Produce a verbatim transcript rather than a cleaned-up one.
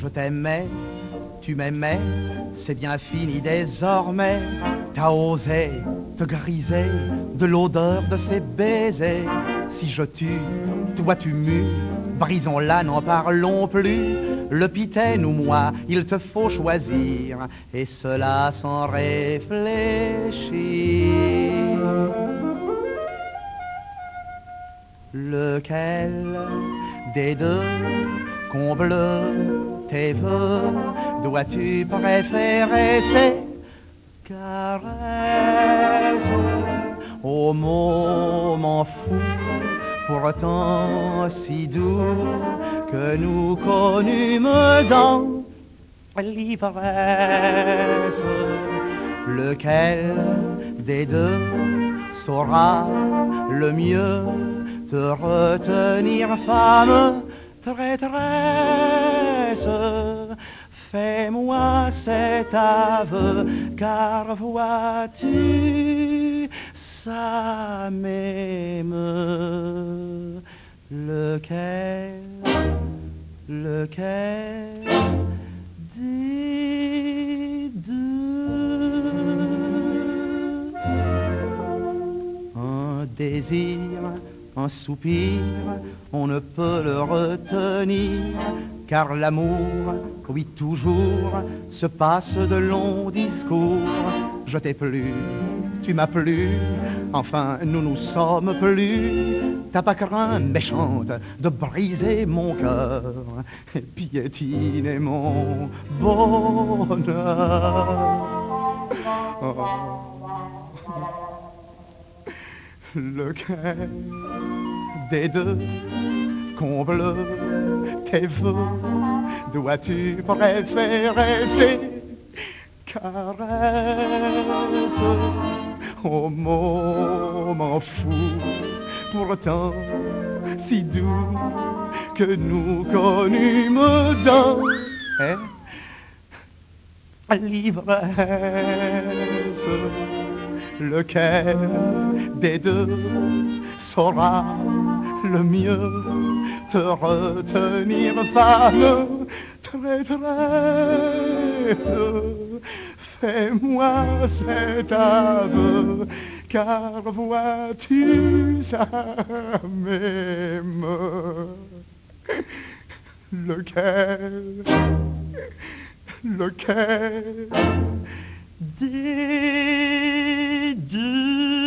je t'aimais, tu m'aimais, c'est bien fini désormais. T'as osé te griser de l'odeur de ces baisers. Si je tue, toi tu mues, brisons-la, n'en parlons plus. Le pitaine ou moi, il te faut choisir, et cela sans réfléchir. Lequel des deux comble tes vœux dois-tu préférer ces caresses au moment fou, pourtant si doux, que nous connûmes dans l'ivresse? Lequel des deux saura le mieux te retenir, femme traîtresse? Fais-moi cet aveu, car vois-tu, ça m'émeut. Lequel, lequel des deux? Un désir, un soupir, on ne peut le retenir, car l'amour, oui toujours, se passe de longs discours. Je t'ai plu, tu m'as plu, enfin nous nous sommes plus. T'as pas craint, méchante, de briser mon cœur, piétiner mon bonheur. Oh. Lequel des deux comble tes vœux dois-tu préférer ces caresses au moment fou, pourtant si doux, que nous connûmes dans hein, l'ivresse? Lequel des deux saura le mieux te retenir, femme traîtresse? Fais-moi cet aveu, car vois-tu, ça m'émeut. Lequel, lequel des deux?